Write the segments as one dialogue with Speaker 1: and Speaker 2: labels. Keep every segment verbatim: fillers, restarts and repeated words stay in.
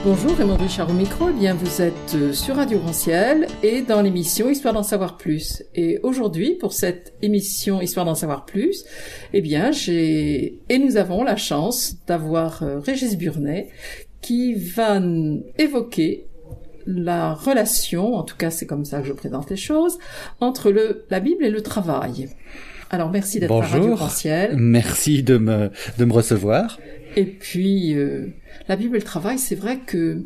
Speaker 1: Bonjour, Raymond Richard au micro. Eh bien, vous êtes sur Radio Ranciel et dans l'émission Histoire d'en savoir plus. Et aujourd'hui, pour cette émission Histoire d'en savoir plus, eh bien, j'ai et nous avons la chance d'avoir euh, Régis Burnet qui va n- évoquer la relation, en tout cas c'est comme ça que je présente les choses, entre le, la Bible et le travail. Alors merci d'être
Speaker 2: Bonjour.
Speaker 1: à Radio Ranciel.
Speaker 2: Merci de me de me recevoir.
Speaker 1: Et puis, euh, la Bible et le travail, c'est vrai que,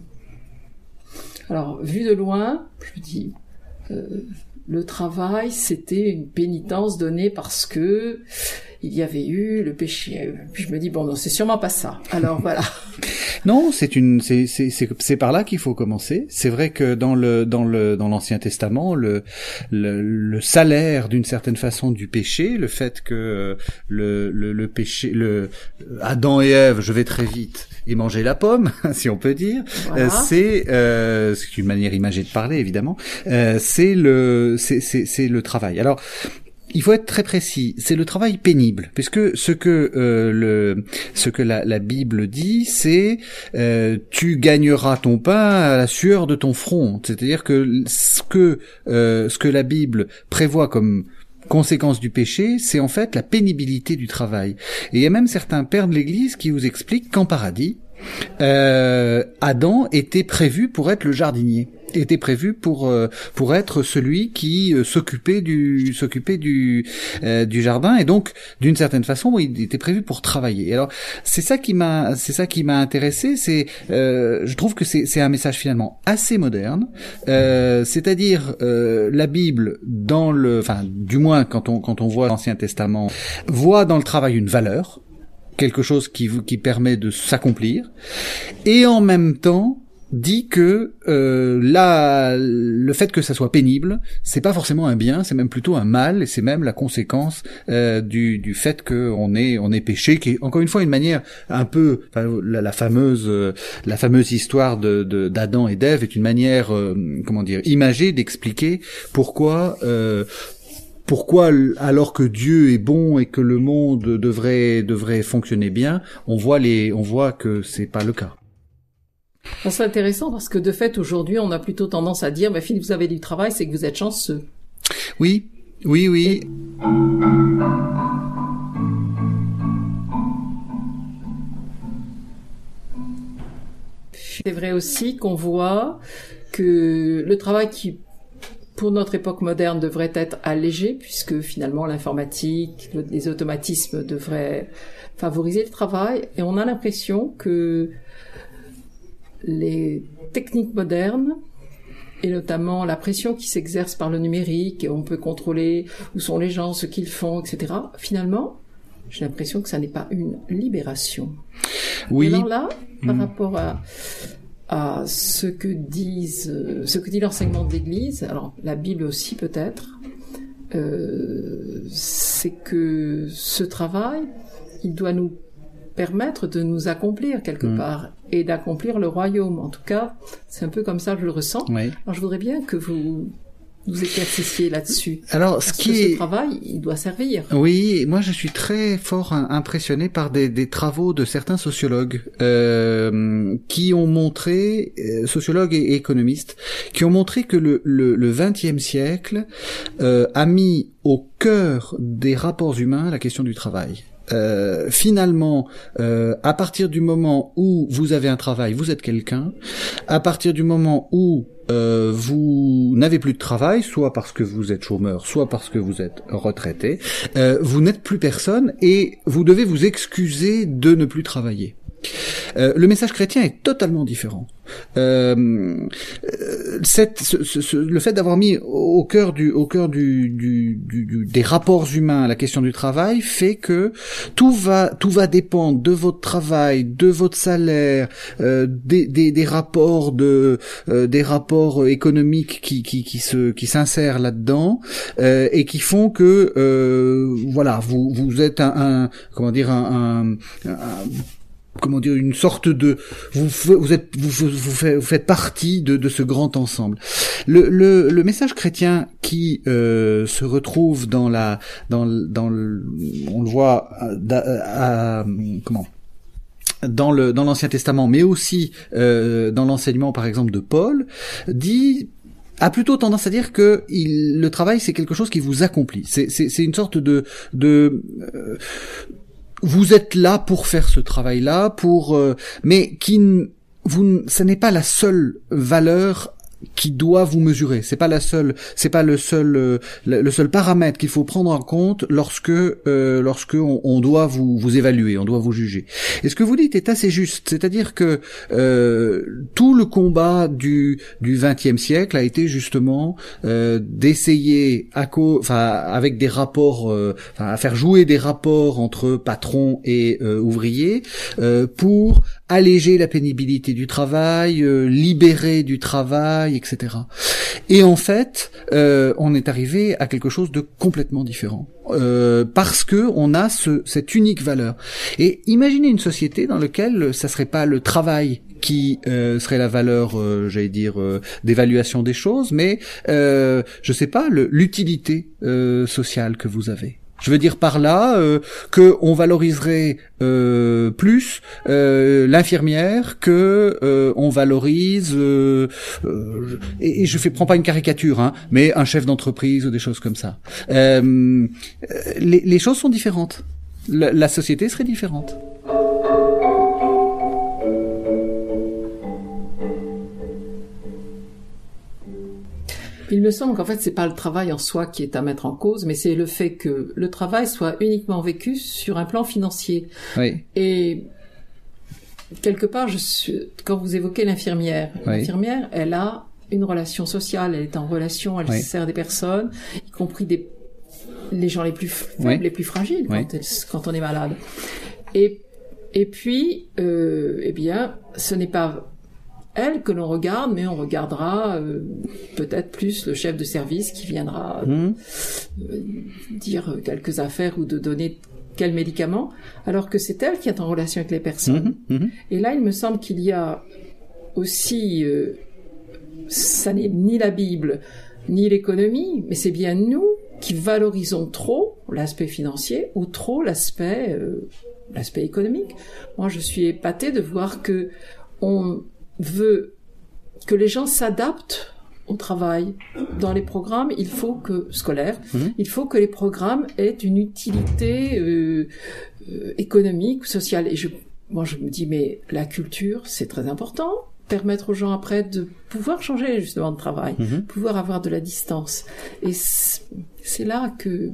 Speaker 1: alors, vu de loin, je me dis, euh, le travail, c'était une pénitence donnée parce que il y avait eu le péché. Puis je me dis, bon, non, c'est sûrement pas ça. Alors, voilà.
Speaker 2: Non, c'est une, c'est, c'est, c'est, c'est par là qu'il faut commencer. C'est vrai que dans le, dans le, dans l'Ancien Testament, le, le, le salaire d'une certaine façon du péché, le fait que le, le, le péché, le, Adam et Ève, je vais très vite, et manger la pomme, si on peut dire,
Speaker 1: Voilà.
Speaker 2: euh, c'est, euh, c'est une manière imagée de parler évidemment, euh, c'est le, c'est, c'est, c'est le travail. Alors, il faut être très précis. C'est le travail pénible, puisque ce que euh, le ce que la, la Bible dit, c'est euh, tu gagneras ton pain à la sueur de ton front. C'est-à-dire que ce que euh, ce que la Bible prévoit comme conséquence du péché, c'est en fait la pénibilité du travail. Et il y a même certains pères de l'Église qui vous expliquent qu'en paradis, euh, Adam était prévu pour être le jardinier, était prévu pour euh, pour être celui qui euh, s'occupait du s'occupait du euh, du jardin, et donc d'une certaine façon il était prévu pour travailler. Alors c'est ça qui m'a c'est ça qui m'a intéressé, c'est euh, je trouve que c'est c'est un message finalement assez moderne, euh, c'est-à-dire euh, la Bible dans le enfin du moins quand on quand on voit l'Ancien Testament voit dans le travail une valeur, quelque chose qui qui permet de s'accomplir, et en même temps dit que euh, là, le fait que ça soit pénible, c'est pas forcément un bien, c'est même plutôt un mal, et c'est même la conséquence euh, du du fait que on est on est péché, qui est encore une fois une manière un peu, enfin, la, la fameuse euh, la fameuse histoire de, de d'Adam et d'Ève est une manière euh, comment dire imagée d'expliquer pourquoi. Euh, Pourquoi, alors que Dieu est bon et que le monde devrait devrait fonctionner bien, on voit les on voit que c'est pas le cas.
Speaker 1: C'est intéressant parce que de fait, aujourd'hui, on a plutôt tendance à dire, bah, si vous avez du travail, c'est que vous êtes chanceux.
Speaker 2: Oui, oui, oui.
Speaker 1: Et... C'est vrai aussi qu'on voit que le travail qui, pour notre époque moderne, devrait être allégé, puisque finalement l'informatique, les automatismes devraient favoriser le travail, et on a l'impression que les techniques modernes, et notamment la pression qui s'exerce par le numérique, et on peut contrôler où sont les gens, ce qu'ils font, et cetera. Finalement, j'ai l'impression que ça n'est pas une libération.
Speaker 2: Oui.
Speaker 1: Et alors là, par
Speaker 2: mmh.
Speaker 1: rapport à, à ce que disent, ce que dit l'enseignement de l'Église, alors la Bible aussi peut-être, euh, c'est que ce travail, il doit nous permettre de nous accomplir quelque mmh. part et d'accomplir le royaume. En tout cas, c'est un peu comme ça que je le ressens.
Speaker 2: Oui.
Speaker 1: Alors je voudrais bien que vous vous éclaircissiez là-dessus.
Speaker 2: Alors, ce
Speaker 1: Parce
Speaker 2: qui
Speaker 1: que
Speaker 2: est...
Speaker 1: ce travail, il doit servir.
Speaker 2: Oui, moi je suis très fort impressionné par des, des travaux de certains sociologues euh, qui ont montré, euh, sociologues et économistes, qui ont montré que le, le, le vingtième siècle euh, a mis au cœur des rapports humains la question du travail. Euh, finalement, euh, à partir du moment où vous avez un travail, vous êtes quelqu'un. À partir du moment où euh, vous n'avez plus de travail, soit parce que vous êtes chômeur, soit parce que vous êtes retraité, euh, vous n'êtes plus personne et vous devez vous excuser de ne plus travailler. Euh, le message chrétien est totalement différent. Euh, cette, ce, ce, le fait d'avoir mis au cœur du, au cœur du, du, du, du, des rapports humains la question du travail fait que tout va, tout va dépendre de votre travail, de votre salaire, euh, des, des, des rapports de, euh, des rapports économiques qui, qui, qui se, qui s'insèrent là-dedans euh, et qui font que, euh, voilà, vous, vous êtes un, un comment dire, un, un, un comment dire, une sorte de, vous, vous êtes, vous, vous, vous, faites, vous faites partie de, de ce grand ensemble. Le, le, le message chrétien qui euh, se retrouve dans la, dans, dans le, on le voit, à, à, à, comment, dans le dans l'Ancien Testament, mais aussi euh, dans l'enseignement, par exemple, de Paul, dit a plutôt tendance à dire que il, le travail c'est quelque chose qui vous accomplit. C'est c'est, c'est une sorte de de euh, vous êtes là pour faire ce travail-là, pour euh, mais qui vous ça n'est pas la seule valeur qui doit vous mesurer. C'est pas la seule, c'est pas le seul, euh, le seul paramètre qu'il faut prendre en compte lorsque, euh, lorsque on, on doit vous, vous évaluer, on doit vous juger. Et ce que vous dites est assez juste. C'est-à-dire que euh, tout le combat du du vingtième siècle a été justement euh, d'essayer, à co- enfin, avec des rapports, euh, enfin, à faire jouer des rapports entre patrons et euh, ouvriers euh, pour alléger la pénibilité du travail, euh, libérer du travail, et cetera. Et en fait, euh, on est arrivé à quelque chose de complètement différent, euh, parce que on a ce, cette unique valeur. Et imaginez une société dans laquelle ça serait pas le travail qui euh, serait la valeur, euh, j'allais dire, euh, d'évaluation des choses, mais euh, je sais pas, le, l'utilité euh, sociale que vous avez. Je veux dire par là euh, que on valoriserait euh, plus euh, l'infirmière que euh, on valorise euh, euh, et, et je fais prends pas une caricature hein, mais un chef d'entreprise ou des choses comme ça. Euh, les, les choses sont différentes. La, la société serait différente.
Speaker 1: Il me semble qu'en fait, c'est pas le travail en soi qui est à mettre en cause, mais c'est le fait que le travail soit uniquement vécu sur un plan financier.
Speaker 2: Oui.
Speaker 1: Et quelque part, je suis, quand vous évoquez l'infirmière,
Speaker 2: oui.
Speaker 1: l'infirmière, elle a une relation sociale, elle est en relation, elle oui. sert des personnes, y compris des les gens les plus faibles, oui. les plus fragiles oui. quand, elle, quand on est malade. Et et puis, euh, eh bien, ce n'est pas elle que l'on regarde, mais on regardera euh, peut-être plus le chef de service qui viendra mmh. euh, dire quelques affaires ou de donner quel médicament, alors que c'est elle qui est en relation avec les personnes. Mmh. Mmh. Et là, il me semble qu'il y a aussi, euh, ça n'est ni la Bible, ni l'économie, mais c'est bien nous qui valorisons trop l'aspect financier ou trop l'aspect, euh, l'aspect économique. Moi, je suis épatée de voir que on veut que les gens s'adaptent au travail. Dans les programmes, il faut que scolaires, mmh. il faut que les programmes aient une utilité euh, euh, économique, sociale. Et je, moi, je me dis, mais la culture, c'est très important. Permettre aux gens après de pouvoir changer justement de travail, mmh. pouvoir avoir de la distance. Et c'est, c'est là que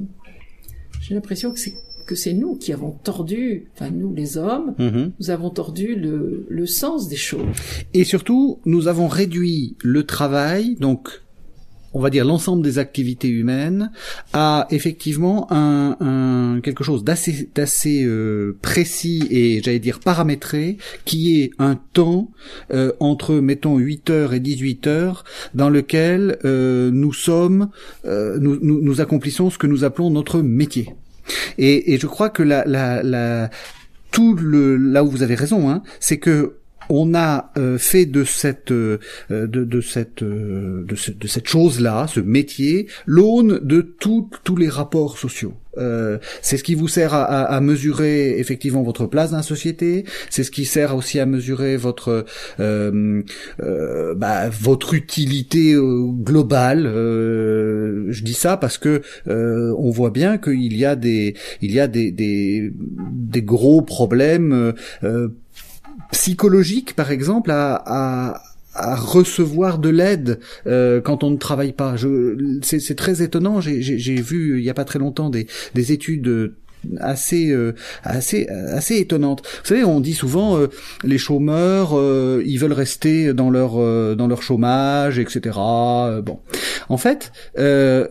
Speaker 1: j'ai l'impression que c'est que c'est nous qui avons tordu, enfin nous les hommes, mmh. nous avons tordu le, le sens des choses.
Speaker 2: Et surtout, nous avons réduit le travail, donc on va dire l'ensemble des activités humaines, à effectivement un, un quelque chose d'assez d'assez euh, précis et j'allais dire paramétré, qui est un temps euh, entre mettons huit heures et dix-huit heures dans lequel euh, nous sommes, euh, nous, nous nous accomplissons ce que nous appelons notre métier. Et, et je crois que la, la, la, tout le, là où vous avez raison, hein, c'est que on a euh, fait de cette, euh, de, de cette, euh, de, ce, de cette chose-là, ce métier, l'aune de tout, tous les rapports sociaux. Euh, c'est ce qui vous sert à, à, à mesurer effectivement votre place dans la société. C'est ce qui sert aussi à mesurer votre euh, euh, bah, votre utilité euh, globale. Euh, je dis ça parce que euh, on voit bien qu'il y a des il y a des des, des gros problèmes euh, psychologiques, par exemple, à, à à recevoir de l'aide euh, quand on ne travaille pas. Je, c'est, c'est très étonnant. J'ai, j'ai, j'ai vu il y a pas très longtemps des, des études assez, euh, assez, assez étonnantes. Vous savez, on dit souvent euh, les chômeurs, euh, ils veulent rester dans leur, euh, dans leur chômage, et cetera. Bon, en fait, euh,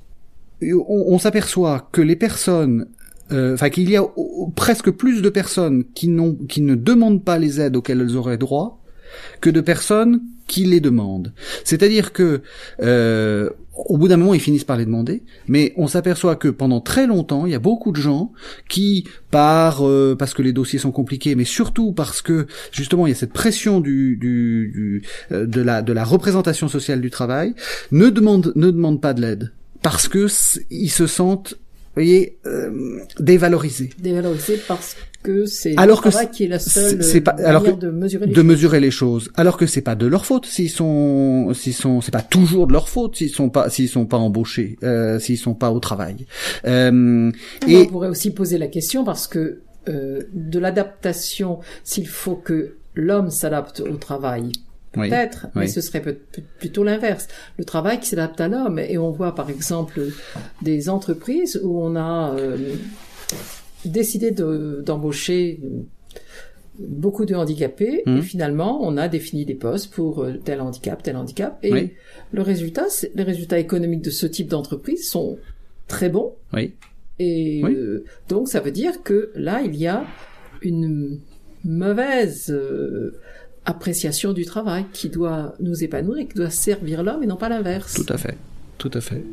Speaker 2: on, on s'aperçoit que les personnes Euh, enfin qu'il y a presque plus de personnes qui n'ont, qui ne demandent pas les aides auxquelles elles auraient droit que de personnes qui les demandent. C'est-à-dire que euh, au bout d'un moment, ils finissent par les demander, mais on s'aperçoit que pendant très longtemps, il y a beaucoup de gens qui, par euh, parce que les dossiers sont compliqués, mais surtout parce que justement il y a cette pression du, du, du euh, de la de la représentation sociale du travail, ne demandent ne demandent pas de l'aide parce que ils se sentent, vous voyez, euh, dévalorisés.
Speaker 1: Dévalorisés parce que c'est
Speaker 2: alors
Speaker 1: le travail
Speaker 2: que
Speaker 1: qui est la seule
Speaker 2: c'est pas,
Speaker 1: manière
Speaker 2: alors que,
Speaker 1: de mesurer les
Speaker 2: de
Speaker 1: choses.
Speaker 2: mesurer les choses. Alors que c'est pas de leur faute s'ils sont, s'ils sont, c'est pas toujours de leur faute s'ils sont pas, s'ils sont pas embauchés, euh, s'ils sont pas au travail. Euh,
Speaker 1: et on pourrait aussi poser la question parce que euh, de l'adaptation, s'il faut que l'homme s'adapte au travail. Peut-être, oui, mais oui. ce serait peut- plutôt l'inverse. Le travail qui s'adapte à l'homme. Et on voit par exemple des entreprises où on a euh, décidé de, d'embaucher beaucoup de handicapés mmh. et finalement on a défini des postes pour tel handicap, tel handicap. Et oui. le résultat, c'est, les résultats économiques de ce type d'entreprise sont très bons.
Speaker 2: Oui.
Speaker 1: Et oui. Euh, donc ça veut dire que là il y a une mauvaise euh, appréciation du travail qui doit nous épanouir et qui doit servir l'homme et non pas l'inverse.
Speaker 2: Tout à fait, tout à fait.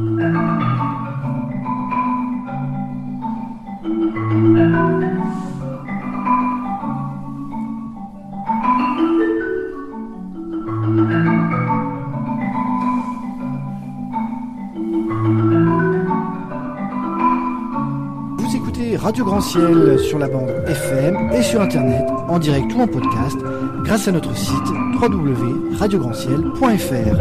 Speaker 3: Vous écoutez Radio Grand Ciel sur la bande F M et sur Internet, en direct ou en podcast, grâce à notre site w w w point radio grand ciel point f r.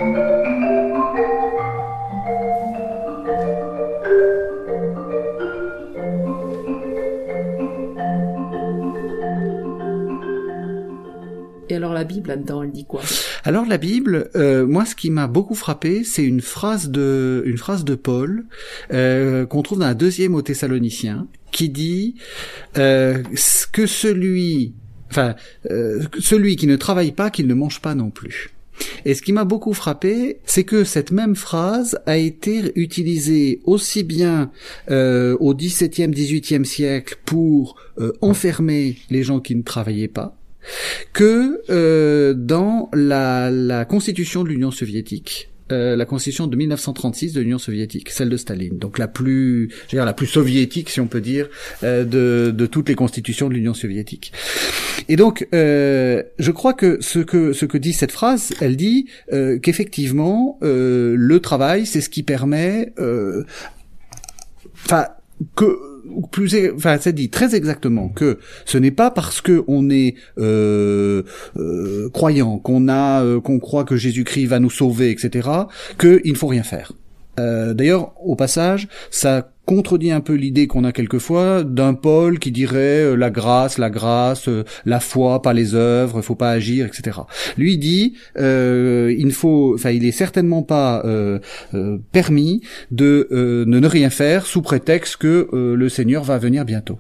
Speaker 1: Et alors la Bible là-dedans, elle dit quoi ?
Speaker 2: Alors la Bible, euh, moi ce qui m'a beaucoup frappé, c'est une phrase de une phrase de Paul euh, qu'on trouve dans la deuxième aux Thessaloniciens, qui dit euh, que celui, enfin euh, celui qui ne travaille pas, qu'il ne mange pas non plus. Et ce qui m'a beaucoup frappé, c'est que cette même phrase a été utilisée aussi bien euh, au dix-septième, dix-huitième siècle pour euh, enfermer les gens qui ne travaillaient pas, que euh, dans la, la constitution de l'Union soviétique, euh, la constitution de mille neuf cent trente-six de l'Union soviétique, celle de Staline, donc la plus, je veux dire la plus soviétique si on peut dire, euh, de, de toutes les constitutions de l'Union soviétique. Et donc, euh, je crois que ce que ce que dit cette phrase, elle dit euh, qu'effectivement euh, le travail, c'est ce qui permet, enfin euh, que plus, enfin, ça dit très exactement que ce n'est pas parce que on est euh, euh, croyant, qu'on a, euh, qu'on croit que Jésus-Christ va nous sauver, et cetera, qu'il ne faut rien faire. Euh, d'ailleurs, au passage, ça contredit un peu l'idée qu'on a quelquefois d'un Paul qui dirait euh, la grâce, la grâce, euh, la foi, pas les œuvres, faut pas agir, et cetera. Lui dit, euh, il ne faut, enfin, il est certainement pas euh, euh, permis de euh, ne rien faire sous prétexte que euh, le Seigneur va venir bientôt.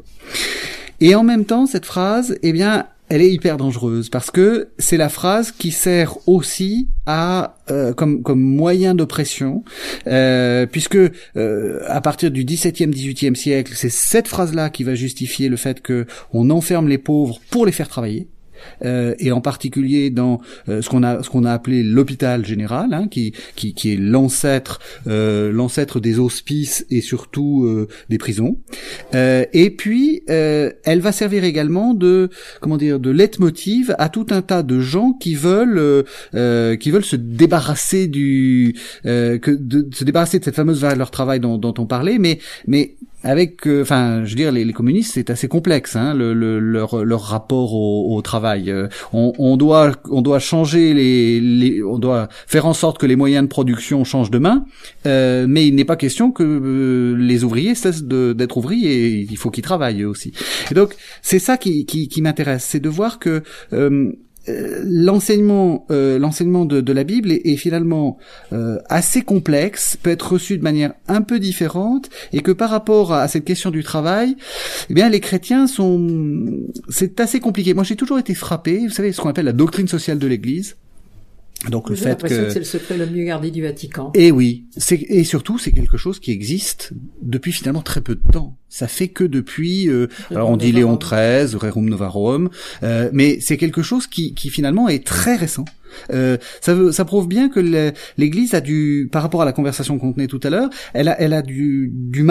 Speaker 2: Et en même temps, cette phrase, eh bien, elle est hyper dangereuse parce que c'est la phrase qui sert aussi à euh, comme comme moyen d'oppression, euh, puisque euh, à partir du dix-septième, dix-huitième siècle, c'est cette phrase-là qui va justifier le fait que on enferme les pauvres pour les faire travailler. Euh, et en particulier dans euh, ce qu'on a ce qu'on a appelé l'hôpital général, hein, qui qui qui est l'ancêtre euh, l'ancêtre des hospices et surtout euh, des prisons. Euh, et puis euh, elle va servir également de comment dire de leitmotiv à tout un tas de gens qui veulent euh, euh, qui veulent se débarrasser du euh, que de, de se débarrasser de cette fameuse valeur travail dont, dont on parlait, mais mais avec, enfin, euh, je veux dire, les, les communistes, c'est assez complexe, hein, le, le, leur, leur rapport au, au travail. Euh, on, on doit, on doit changer les, les, on doit faire en sorte que les moyens de production changent de main, euh, mais il n'est pas question que euh, les ouvriers cessent de, d'être ouvriers. Il faut qu'ils travaillent eux aussi. Et donc, c'est ça qui, qui, qui m'intéresse, c'est de voir que euh, l'enseignement euh, l'enseignement de, de la Bible est, est finalement euh, assez complexe, peut être reçu de manière un peu différente, et que par rapport à, à cette question du travail, eh bien les chrétiens sont c'est assez compliqué. Moi j'ai toujours été frappé, vous savez ce qu'on appelle la doctrine sociale de l'Église. Donc le
Speaker 1: J'ai
Speaker 2: fait
Speaker 1: l'impression
Speaker 2: que...
Speaker 1: que c'est le secret le mieux gardé du Vatican.
Speaker 2: Et oui, c'est et surtout c'est quelque chose qui existe depuis finalement très peu de temps. Ça fait que depuis, euh, alors on dit Léon treize, Rerum Novarum, euh, mais c'est quelque chose qui, qui finalement est très récent. Euh, ça, veut, ça prouve bien que le, l'Église a du, par rapport à la conversation qu'on tenait tout à l'heure, elle a, elle a du, du mal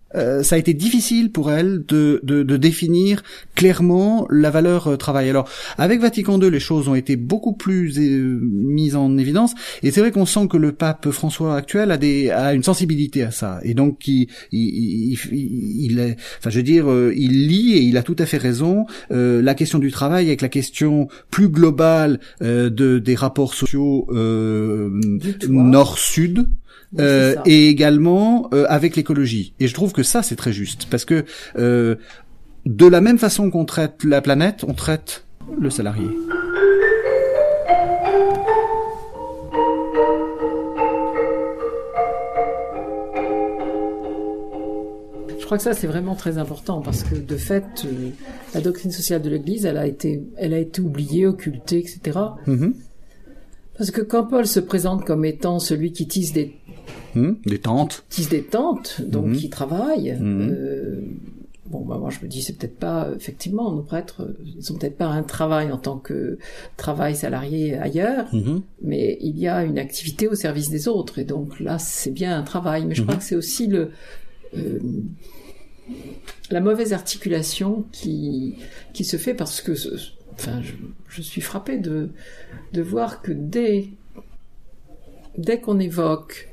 Speaker 2: Euh, ça a été difficile pour elle de, de, de définir clairement la valeur euh, travail. Alors, avec Vatican deux, les choses ont été beaucoup plus euh, mises en évidence, et c'est vrai qu'on sent que le pape François actuel a des a une sensibilité à ça, et donc il il, il, il, il est, enfin, je veux dire, euh, il lie et il a tout à fait raison. Euh, la question du travail avec la question plus globale euh, de des rapports sociaux euh, nord-sud. Oui, euh, et également euh, avec l'écologie. Et je trouve que ça, c'est très juste. Parce que euh, de la même façon qu'on traite la planète, on traite le salarié.
Speaker 1: Je crois que ça, c'est vraiment très important parce que, de fait, euh, la doctrine sociale de l'Église, elle a été, elle a été oubliée, occultée, et cetera. Mm-hmm. Parce que quand Paul se présente comme étant celui qui tisse des
Speaker 2: Mmh, des tentes.
Speaker 1: Tisse des tentes, donc mmh. qui travaille.
Speaker 2: Mmh.
Speaker 1: Euh, bon, bah moi je me dis c'est peut-être pas, effectivement, nos prêtres, ils ont peut-être pas un travail en tant que travail salarié ailleurs, mmh. mais il y a une activité au service des autres, et donc là c'est bien un travail. Mais je mmh. crois que c'est aussi le euh, la mauvaise articulation qui qui se fait parce que, enfin, je, je suis frappée de de voir que dès dès qu'on évoque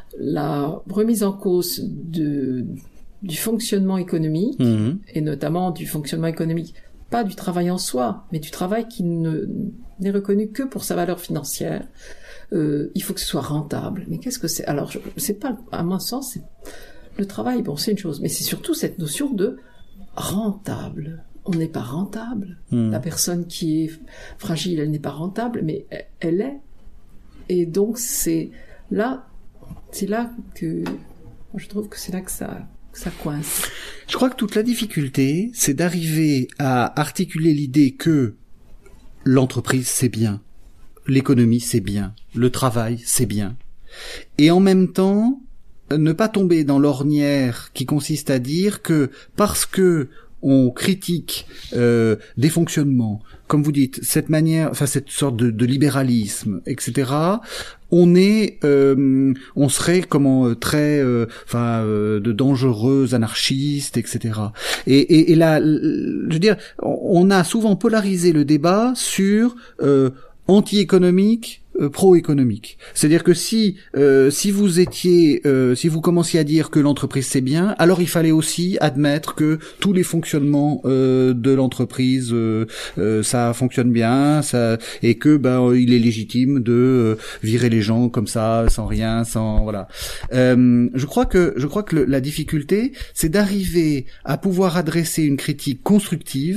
Speaker 1: la remise en cause de, du fonctionnement économique, mmh. et notamment du fonctionnement économique, pas du travail en soi, mais du travail qui ne, n'est reconnu que pour sa valeur financière, euh, il faut que ce soit rentable. Mais qu'est-ce que c'est? Alors, je, c'est pas, à mon sens, c'est, le travail, bon, c'est une chose, mais c'est surtout cette notion de rentable. On n'est pas rentable. Mmh. La personne qui est fragile, elle n'est pas rentable, mais elle, elle est. Et donc, c'est là, c'est là que, je trouve que c'est là que ça, que ça coince.
Speaker 2: Je crois que toute la difficulté, c'est d'arriver à articuler l'idée que l'entreprise, c'est bien, l'économie, c'est bien, le travail, c'est bien. Et en même temps, ne pas tomber dans l'ornière qui consiste à dire que parce que on critique euh, des fonctionnements, comme vous dites, cette manière, enfin cette sorte de, de libéralisme, et cetera. On est, euh, on serait comment très, euh, enfin, euh, de dangereux anarchistes, et cetera. Et, et, et là, je veux dire, on a souvent polarisé le débat sur euh, anti-économique, Euh, pro-économique. C'est-à-dire que si euh, si vous étiez euh, si vous commenciez à dire que l'entreprise c'est bien, alors il fallait aussi admettre que tous les fonctionnements euh, de l'entreprise euh, euh, ça fonctionne bien, ça et que ben il est légitime de euh, virer les gens comme ça sans rien, sans voilà. Euh, je crois que je crois que le, la difficulté c'est d'arriver à pouvoir adresser une critique constructive,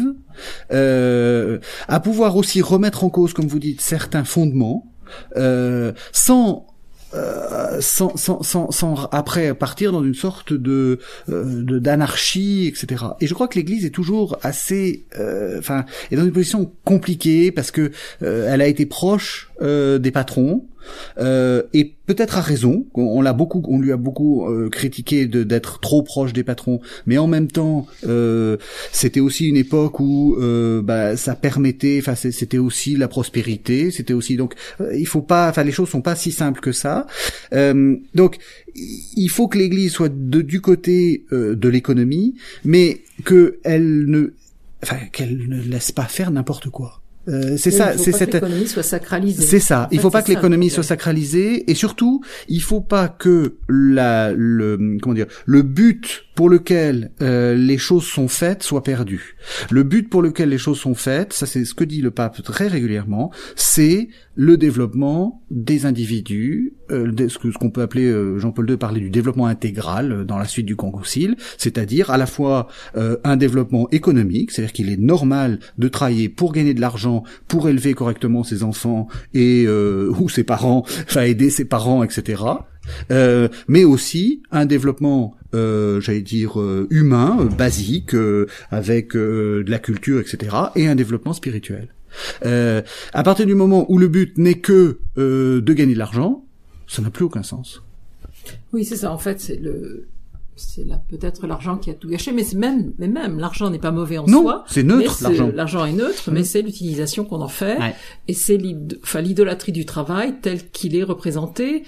Speaker 2: euh, à pouvoir aussi remettre en cause, comme vous dites, certains fondements. Euh, sans, euh, sans, sans, sans, sans après partir dans une sorte de, euh, de d'anarchie, et cetera. Et je crois que l'Église est toujours assez, enfin, euh, est dans une position compliquée parce que euh, elle a été proche euh, des patrons. Euh, et peut-être à raison, on, on l'a beaucoup, on lui a beaucoup euh, critiqué de, d'être trop proche des patrons, mais en même temps, euh, c'était aussi une époque où euh, bah, ça permettait, enfin c'était aussi la prospérité, c'était aussi donc euh, il faut pas, enfin les choses sont pas si simples que ça. Euh, donc il faut que l'Église soit de, du côté euh, de l'économie, mais que elle ne, enfin qu'elle ne laisse pas faire n'importe quoi. Euh, c'est
Speaker 1: oui,
Speaker 2: ça,
Speaker 1: il faut
Speaker 2: c'est
Speaker 1: pas
Speaker 2: cette.
Speaker 1: Que l'économie soit sacralisée.
Speaker 2: C'est ça. En il
Speaker 1: fait,
Speaker 2: faut pas que
Speaker 1: ça,
Speaker 2: l'économie soit sacralisée, et surtout, il faut pas que la, le, comment dire, le but pour lequel euh, les choses sont faites soit perdu. Le but pour lequel les choses sont faites, ça c'est ce que dit le pape très régulièrement, c'est le développement des individus, euh, ce que ce qu'on peut appeler, euh, Jean-Paul deux parlait du développement intégral euh, dans la suite du Concile, c'est-à-dire à la fois euh, un développement économique, c'est-à-dire qu'il est normal de travailler pour gagner de l'argent, pour élever correctement ses enfants et euh, ou ses parents, enfin aider ses parents, et cetera. Euh, mais aussi un développement, euh, j'allais dire euh, humain, euh, basique, euh, avec euh, de la culture, et cetera, et un développement spirituel. Euh, à partir du moment où le but n'est que euh, de gagner de l'argent, ça n'a plus aucun sens.
Speaker 1: Oui, c'est ça. En fait, c'est le, c'est là peut-être l'argent qui a tout gâché, mais c'est même, mais même l'argent n'est pas mauvais en
Speaker 2: non,
Speaker 1: soi.
Speaker 2: Non, c'est neutre l'argent.
Speaker 1: L'argent est neutre, mmh. mais c'est l'utilisation qu'on en fait,
Speaker 2: ouais.
Speaker 1: et c'est l'id- enfin, l'idolâtrie du travail tel qu'il est représenté.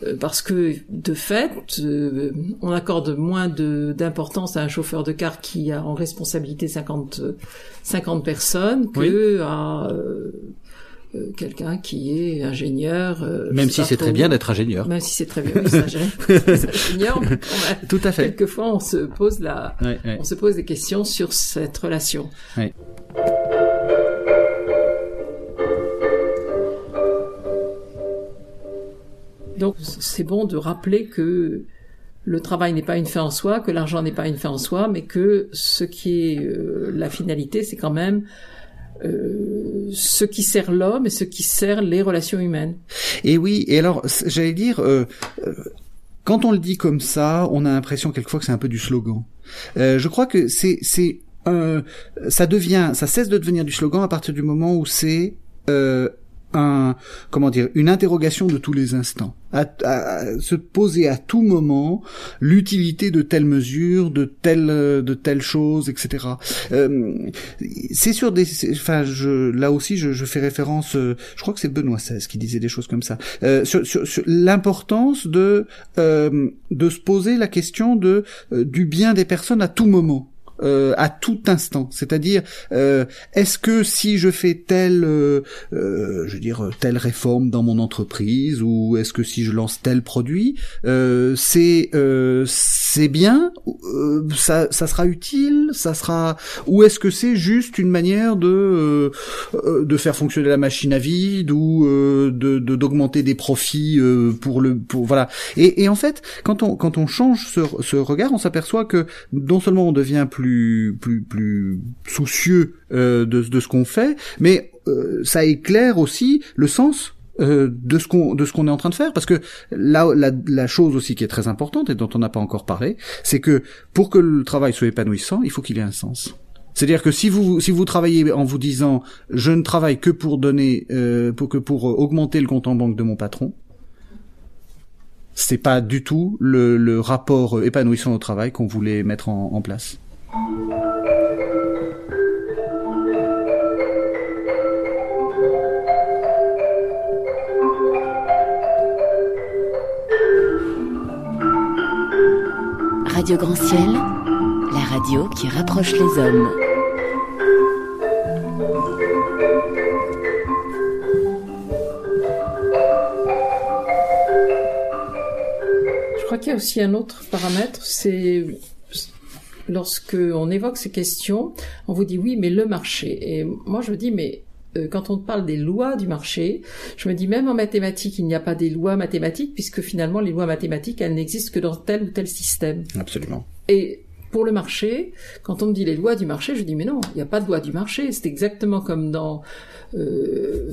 Speaker 1: parce que de fait, euh, on accorde moins de, d'importance à un chauffeur de car qui a en responsabilité cinquante, cinquante personnes que oui. à euh, euh, quelqu'un qui est ingénieur. Euh,
Speaker 2: même si c'est trop, très bien d'être ingénieur.
Speaker 1: Même si c'est très bien d'être ingénieur. Mais
Speaker 2: tout à fait.
Speaker 1: Quelquefois, on se pose la, ouais, ouais. on se pose des questions sur cette relation.
Speaker 2: Ouais.
Speaker 1: Donc, c'est bon de rappeler que le travail n'est pas une fin en soi, que l'argent n'est pas une fin en soi, mais que ce qui est euh, la finalité, c'est quand même euh, ce qui sert l'homme et ce qui sert les relations humaines.
Speaker 2: Et oui, et alors, j'allais dire, euh, euh, quand on le dit comme ça, on a l'impression quelquefois que c'est un peu du slogan. Euh, je crois que c'est, c'est, euh, ça devient, ça cesse de devenir du slogan à partir du moment où c'est euh, un, comment dire, une interrogation de tous les instants, à, à, à se poser à tout moment l'utilité de telle mesure, de telle, de telle chose, et cetera. Euh, c'est sur des, c'est, enfin, je, là aussi, je, je fais référence, euh, je crois que c'est Benoît seize qui disait des choses comme ça, euh, sur, sur, sur l'importance de, euh, de se poser la question de euh, du bien des personnes à tout moment. Euh, à tout instant, c'est-à-dire euh, est-ce que si je fais telle, euh, euh, je veux dire telle réforme dans mon entreprise, ou est-ce que si je lance tel produit, euh, c'est euh, c'est bien, euh, ça ça sera utile, ça sera, ou est-ce que c'est juste une manière de euh, de faire fonctionner la machine à vide, ou euh, de, de d'augmenter des profits euh, pour le pour voilà. Et, et en fait, quand on quand on change ce, ce regard, on s'aperçoit que non seulement on devient plus plus plus plus soucieux euh, de de ce qu'on fait, mais euh, ça éclaire aussi le sens euh, de ce qu'on de ce qu'on est en train de faire, parce que là la la chose aussi qui est très importante et dont on n'a pas encore parlé, c'est que pour que le travail soit épanouissant, il faut qu'il ait un sens. C'est-à-dire que si vous si vous travaillez en vous disant je ne travaille que pour donner euh, pour que pour augmenter le compte en banque de mon patron, c'est pas du tout le le rapport épanouissant au travail qu'on voulait mettre en, en place.
Speaker 4: Radio Grand Ciel, la radio qui rapproche les hommes.
Speaker 1: Je crois qu'il y a aussi un autre paramètre, c'est lorsque on évoque ces questions, on vous dit oui, mais le marché. Et moi, je me dis, mais euh, quand on parle des lois du marché, je me dis même en mathématiques, il n'y a pas des lois mathématiques, puisque finalement, les lois mathématiques, elles n'existent que dans tel ou tel système.
Speaker 2: Absolument.
Speaker 1: Et pour le marché, quand on me dit les lois du marché, je dis, mais non, il n'y a pas de loi du marché. C'est exactement comme dans... Euh,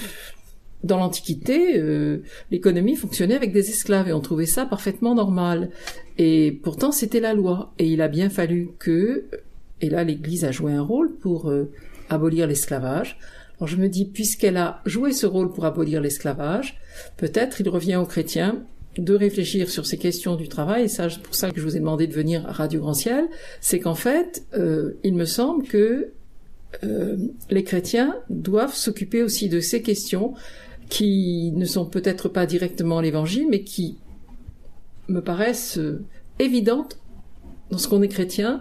Speaker 1: Dans l'Antiquité, euh, l'économie fonctionnait avec des esclaves et on trouvait ça parfaitement normal. Et pourtant, c'était la loi. Et il a bien fallu que... Et là, l'Église a joué un rôle pour euh, abolir l'esclavage. Alors je me dis, puisqu'elle a joué ce rôle pour abolir l'esclavage, peut-être il revient aux chrétiens de réfléchir sur ces questions du travail. Et ça, c'est pour ça que je vous ai demandé de venir à Radio Grand Ciel. C'est qu'en fait, euh, il me semble que euh, les chrétiens doivent s'occuper aussi de ces questions qui ne sont peut-être pas directement l'évangile, mais qui me paraissent euh, évidentes dans ce qu'on est chrétien,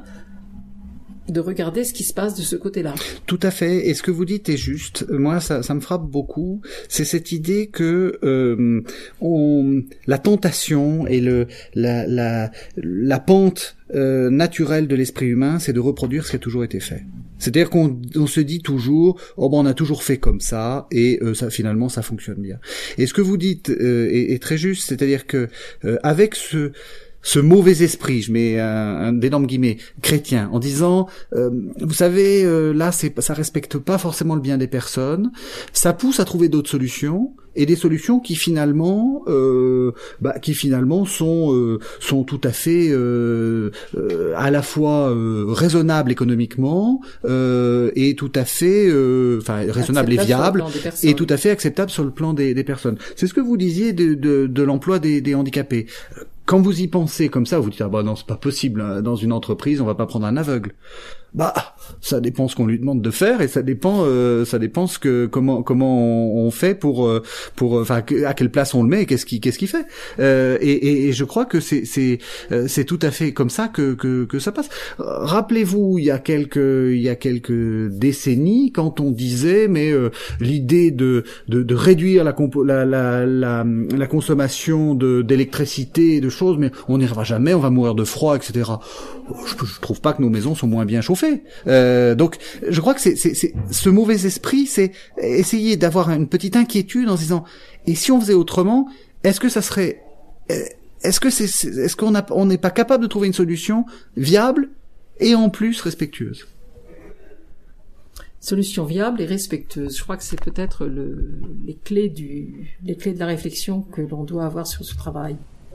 Speaker 1: de regarder ce qui se passe de ce côté-là.
Speaker 2: Tout à fait. Et ce que vous dites est juste. Moi, ça, ça me frappe beaucoup. C'est cette idée que euh, on, la tentation et le la la la pente euh, naturelle de l'esprit humain, c'est de reproduire ce qui a toujours été fait. C'est-à-dire qu'on on se dit toujours, oh ben on a toujours fait comme ça et euh, ça finalement ça fonctionne bien. Et ce que vous dites euh, est, est très juste. C'est-à-dire que euh, avec ce ce mauvais esprit, je mets un, un d'énormes guillemets, chrétien, en disant, euh, vous savez, euh, là, c'est, ça respecte pas forcément le bien des personnes, ça pousse à trouver d'autres solutions, et des solutions qui finalement, euh, bah, qui finalement sont euh, sont tout à fait euh, euh, à la fois euh, raisonnables économiquement euh, et tout à fait, euh, enfin raisonnable et viable, et tout à fait acceptable sur le plan des, des personnes. C'est ce que vous disiez de, de, de l'emploi des, des handicapés. Quand vous y pensez comme ça, vous dites ah bah non c'est pas possible, dans une entreprise on va pas prendre un aveugle. Bah, ça dépend ce qu'on lui demande de faire et ça dépend, euh, ça dépend ce que comment comment on, on fait pour euh, pour enfin à quelle place on le met et qu'est-ce qui qu'est-ce qu'il fait. Euh, et, et, et je crois que c'est c'est euh, c'est tout à fait comme ça que que que ça passe. Rappelez-vous, il y a quelques il y a quelques décennies, quand on disait mais euh, l'idée de, de de réduire la compo, la, la la la consommation de d'électricité et de choses, mais on n'y arrivera jamais, on va mourir de froid, et cetera. Je, je trouve pas que nos maisons sont moins bien chauffées. Euh, donc, je crois que c'est, c'est, c'est ce mauvais esprit, c'est essayer d'avoir une petite inquiétude en se disant et si on faisait autrement, est-ce que ça serait, est-ce que c'est, est-ce qu'on a, on n'est pas capable de trouver une solution viable et en plus respectueuse.
Speaker 1: Solution viable et respectueuse. Je crois que c'est peut-être le, les clés du, les clés de la réflexion que l'on doit avoir sur ce travail.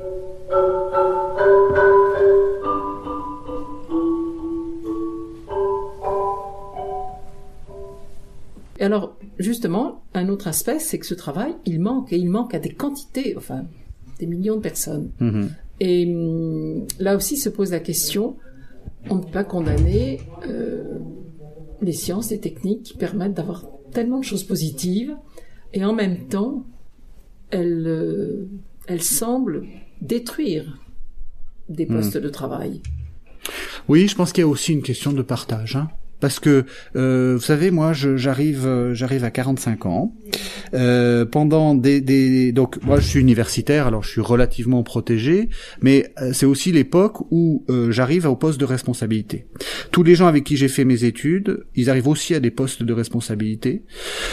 Speaker 1: Et alors, justement, un autre aspect, c'est que ce travail, il manque, et il manque à des quantités, enfin, des millions de personnes. Mmh. Et hum, là aussi se pose la question, on ne peut pas condamner euh, les sciences et techniques qui permettent d'avoir tellement de choses positives, et en même temps, elles, euh, elles semblent détruire des postes mmh. de travail.
Speaker 2: Oui, je pense qu'il y a aussi une question de partage, hein. Parce que, euh, vous savez, moi, je, j'arrive, j'arrive à quarante-cinq ans. Euh, pendant des, des, donc, moi, je suis universitaire, alors je suis relativement protégé, mais c'est aussi l'époque où euh, j'arrive au poste de responsabilité. Tous les gens avec qui j'ai fait mes études, ils arrivent aussi à des postes de responsabilité.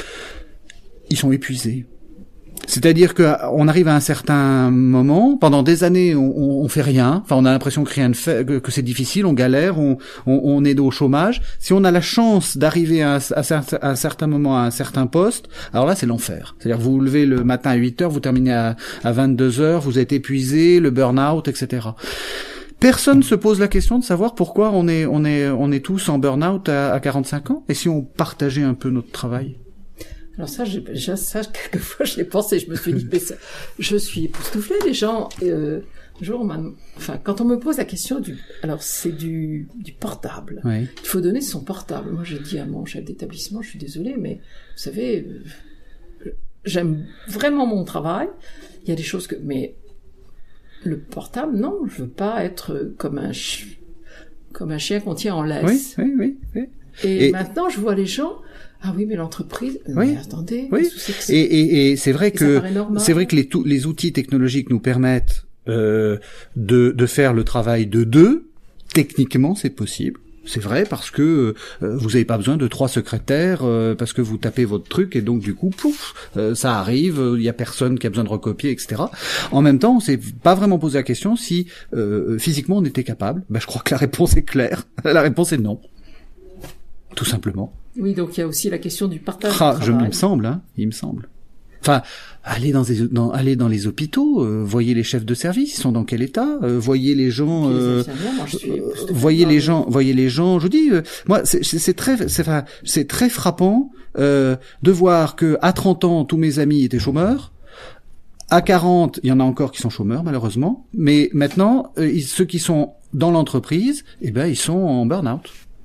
Speaker 2: Ils sont épuisés. C'est-à-dire que on arrive à un certain moment, pendant des années, on, on, on fait rien. Enfin, on a l'impression que rien ne fait, que, que c'est difficile, on galère, on, on, on est au chômage. Si on a la chance d'arriver à, à, à un certain moment à un certain poste, alors là, c'est l'enfer. C'est-à-dire que vous vous levez le matin à huit heures, vous terminez à, à vingt-deux heures, vous êtes épuisé, le burn-out, et cetera. Personne se pose la question de savoir pourquoi on est, on est, on est tous en burn-out à, à quarante-cinq ans. Et si on partageait un peu notre travail?
Speaker 1: Alors ça, j'ai, ça, quelquefois, je l'ai pensé, je me suis dit, mais ça, je suis époustouflée, les gens, euh, un jour, on m'a, enfin, quand on me pose la question du, alors c'est du, du portable. Oui. Il faut donner son portable. Moi, j'ai dit à mon chef d'établissement, je suis désolée, mais vous savez, euh, j'aime vraiment mon travail. Il y a des choses que, mais le portable, non, je veux pas être comme un, ch... comme un chien qu'on tient en laisse.
Speaker 2: Oui, oui, oui, oui.
Speaker 1: Et, et maintenant, je vois les gens. Ah oui, mais l'entreprise.
Speaker 2: Oui.
Speaker 1: Mais attendez.
Speaker 2: Oui.
Speaker 1: C'est
Speaker 2: et, et, et c'est vrai et que c'est vrai que les, tout, les outils technologiques nous permettent euh, de, de faire le travail de deux. Techniquement, c'est possible. C'est vrai parce que euh, vous n'avez pas besoin de trois secrétaires euh, parce que vous tapez votre truc et donc du coup, pouf, euh, ça arrive. Il y a personne qui a besoin de recopier, et cetera. En même temps, on s'est pas vraiment posé la question si euh, physiquement on était capable. Ben, je crois que la réponse est claire. La réponse est non. Tout simplement.
Speaker 1: Oui, donc il y a aussi la question du partage
Speaker 2: ah,
Speaker 1: du
Speaker 2: je,
Speaker 1: travail.
Speaker 2: Il me semble, hein, il me semble. Enfin, allez dans, des, dans, allez dans les hôpitaux, euh, voyez les chefs de service, ils sont dans quel état, euh, voyez les gens, euh,
Speaker 1: moi, je suis,
Speaker 2: euh, voyez les gens, voyez les gens. Je vous dis, euh, moi, c'est, c'est très, c'est, enfin, c'est très frappant euh, de voir que à trente ans, tous mes amis étaient chômeurs. À quarante, il y en a encore qui sont chômeurs, malheureusement. Mais maintenant, euh, ils, ceux qui sont dans l'entreprise, eh ben, ils sont en burn-out.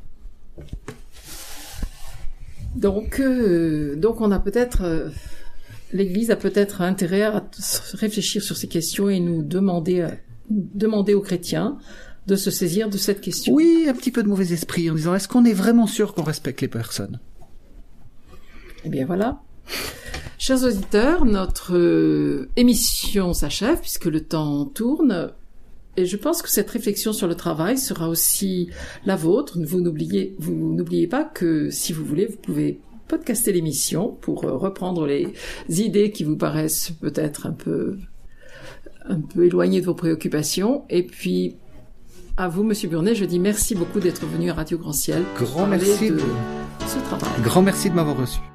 Speaker 1: Donc, euh, donc on a peut-être, euh, l'Église a peut-être intérêt à réfléchir sur ces questions et nous demander, euh, demander aux chrétiens de se saisir de cette question.
Speaker 2: Oui, un petit peu de mauvais esprit en disant, est-ce qu'on est vraiment sûr qu'on respecte les personnes?
Speaker 1: Eh bien voilà. Chers auditeurs, notre euh, émission s'achève puisque le temps tourne. Et je pense que cette réflexion sur le travail sera aussi la vôtre. Vous n'oubliez, vous n'oubliez pas que si vous voulez, vous pouvez podcaster l'émission pour reprendre les idées qui vous paraissent peut-être un peu, un peu éloignées de vos préoccupations. Et puis, à vous, Monsieur Burnet, je dis merci beaucoup d'être venu à Radio Grand Ciel.
Speaker 2: Grand merci
Speaker 1: de
Speaker 2: de
Speaker 1: ce travail.
Speaker 2: Grand merci de m'avoir reçu.